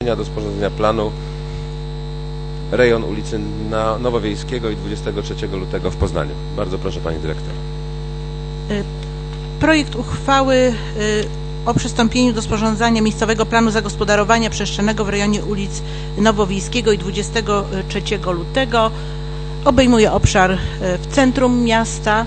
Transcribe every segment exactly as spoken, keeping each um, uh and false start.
przystąpienia do sporządzenia planu rejon ulicy Nowowiejskiego i dwudziestego trzeciego lutego w Poznaniu. Bardzo proszę Pani Dyrektor. Projekt uchwały o przystąpieniu do sporządzania miejscowego planu zagospodarowania przestrzennego w rejonie ulic Nowowiejskiego i dwudziestego trzeciego lutego obejmuje obszar w centrum miasta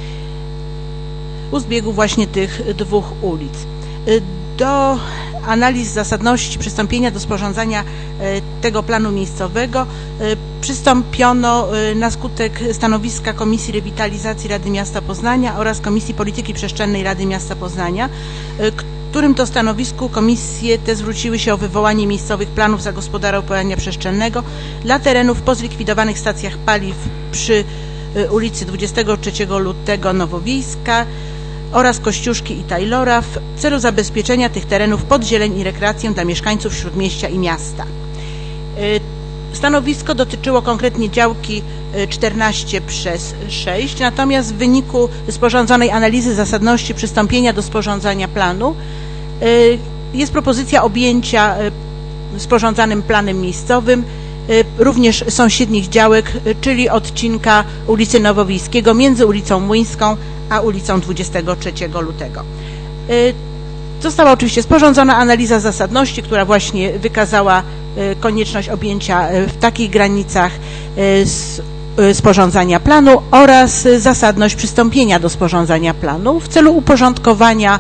u zbiegu właśnie tych dwóch ulic. Do analiz zasadności przystąpienia do sporządzania tego planu miejscowego przystąpiono na skutek stanowiska Komisji Rewitalizacji Rady Miasta Poznania oraz Komisji Polityki Przestrzennej Rady Miasta Poznania, którym to stanowisku komisje te zwróciły się o wywołanie miejscowych planów zagospodarowania przestrzennego dla terenów po zlikwidowanych stacjach paliw przy ulicy dwudziestego trzeciego lutego Nowowiejska oraz Kościuszki i Taylora w celu zabezpieczenia tych terenów pod zieleń i rekreację dla mieszkańców Śródmieścia i miasta. Stanowisko dotyczyło konkretnie działki czternaście przez sześć, natomiast w wyniku sporządzonej analizy zasadności przystąpienia do sporządzania planu jest propozycja objęcia sporządzanym planem miejscowym również sąsiednich działek, czyli odcinka ulicy Nowowiejskiego między ulicą Młyńską a ulicą dwudziestego trzeciego lutego. Została oczywiście sporządzona analiza zasadności, która właśnie wykazała konieczność objęcia w takich granicach sporządzania planu oraz zasadność przystąpienia do sporządzania planu w celu uporządkowania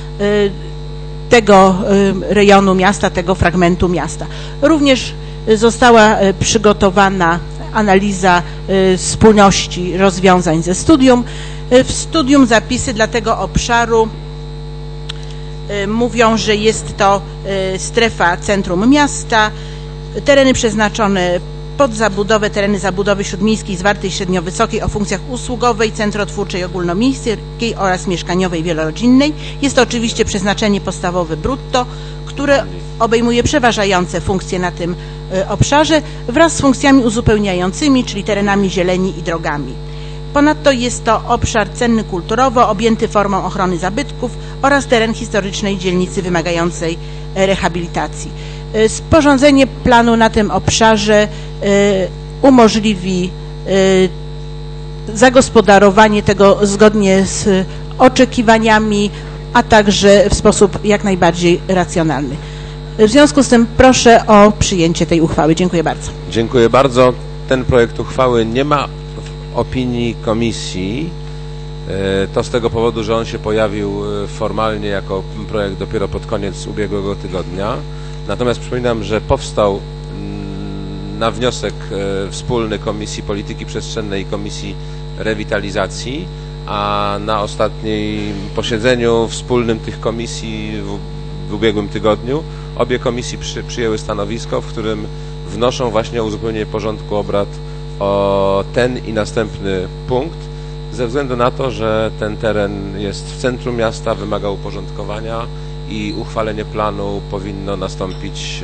tego rejonu miasta, tego fragmentu miasta. Również została przygotowana analiza spójności rozwiązań ze studium. W studium zapisy dla tego obszaru mówią, że jest to strefa centrum miasta, tereny przeznaczone pod zabudowę, tereny zabudowy śródmiejskiej zwartej średniowysokiej o funkcjach usługowej, centrotwórczej, ogólnomiejskiej oraz mieszkaniowej wielorodzinnej. Jest to oczywiście przeznaczenie podstawowe brutto, które obejmuje przeważające funkcje na tym obszarze wraz z funkcjami uzupełniającymi, czyli terenami zieleni i drogami. Ponadto jest to obszar cenny kulturowo, objęty formą ochrony zabytków oraz teren historycznej dzielnicy wymagającej rehabilitacji. Sporządzenie planu na tym obszarze umożliwi zagospodarowanie tego zgodnie z oczekiwaniami, a także w sposób jak najbardziej racjonalny. W związku z tym proszę o przyjęcie tej uchwały. Dziękuję bardzo. Dziękuję bardzo. Ten projekt uchwały nie ma opinii komisji. To z tego powodu, że on się pojawił formalnie jako projekt dopiero pod koniec ubiegłego tygodnia. Natomiast przypominam, że powstał na wniosek wspólny Komisji Polityki Przestrzennej i Komisji Rewitalizacji, a na ostatnim posiedzeniu wspólnym tych komisji w, w ubiegłym tygodniu obie komisje przy, przyjęły stanowisko, w którym wnoszą właśnie o uzupełnienie porządku obrad o ten i następny punkt, ze względu na to, że ten teren jest w centrum miasta, wymaga uporządkowania i uchwalenie planu powinno nastąpić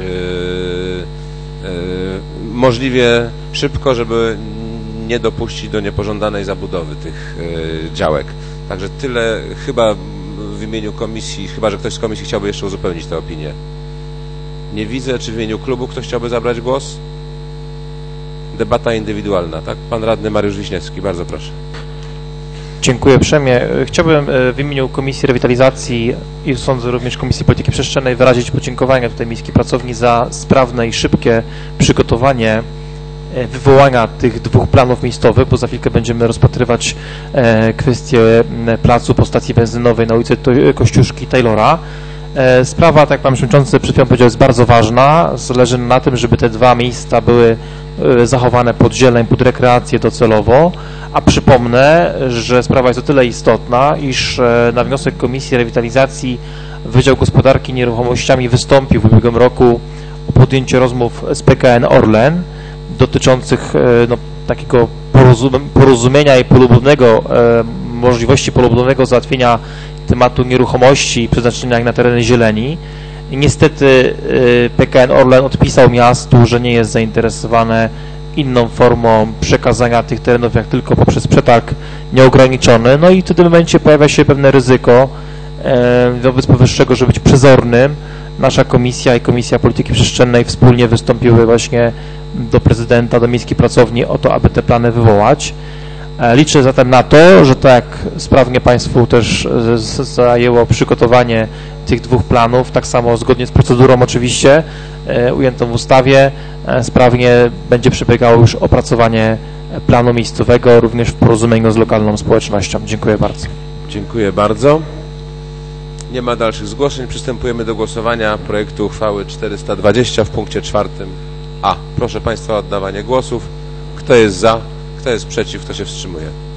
yy, yy, możliwie szybko, żeby nie dopuścić do niepożądanej zabudowy tych yy, działek. Także tyle chyba w imieniu komisji, chyba że ktoś z komisji chciałby jeszcze uzupełnić tę opinię. Nie widzę, czy w imieniu klubu ktoś chciałby zabrać głos? Debata indywidualna, tak? Pan radny Mariusz Wiśniewski, bardzo proszę. Dziękuję uprzejmie. Chciałbym w imieniu Komisji Rewitalizacji i sądzę również Komisji Polityki Przestrzennej wyrazić podziękowania tutaj miejskiej pracowni za sprawne i szybkie przygotowanie wywołania tych dwóch planów miejscowych, bo za chwilkę będziemy rozpatrywać kwestię placu po stacji benzynowej na ulicy Kościuszki i Taylora. Sprawa, tak jak pan przewodniczący przed chwilą powiedział, jest bardzo ważna. Zależy na tym, żeby te dwa miejsca były zachowane pod zieleń, pod rekreację docelowo, a przypomnę, że sprawa jest o tyle istotna, iż na wniosek Komisji Rewitalizacji Wydział Gospodarki Nieruchomościami wystąpił w ubiegłym roku o podjęcie rozmów z P K N Orlen dotyczących no, takiego porozumienia i polubownego, możliwości polubownego załatwienia tematu nieruchomości przeznaczenia na tereny zieleni. I niestety P K N Orlen odpisał miastu, że nie jest zainteresowane inną formą przekazania tych terenów, jak tylko poprzez przetarg nieograniczony. No i w tym momencie pojawia się pewne ryzyko, wobec powyższego, żeby być przezornym, nasza komisja i Komisja Polityki Przestrzennej wspólnie wystąpiły właśnie do prezydenta, do Miejskiej Pracowni o to, aby te plany wywołać. Liczę zatem na to, że tak jak sprawnie Państwu też zajęło przygotowanie tych dwóch planów, tak samo zgodnie z procedurą oczywiście ujętą w ustawie, sprawnie będzie przebiegało już opracowanie planu miejscowego, również w porozumieniu z lokalną społecznością. Dziękuję bardzo. Dziękuję bardzo. Nie ma dalszych zgłoszeń. Przystępujemy do głosowania projektu uchwały czterysta dwadzieścia w punkcie czwartym A. Proszę Państwa o oddawanie głosów. Kto jest za? Kto jest przeciw? Kto się wstrzymuje?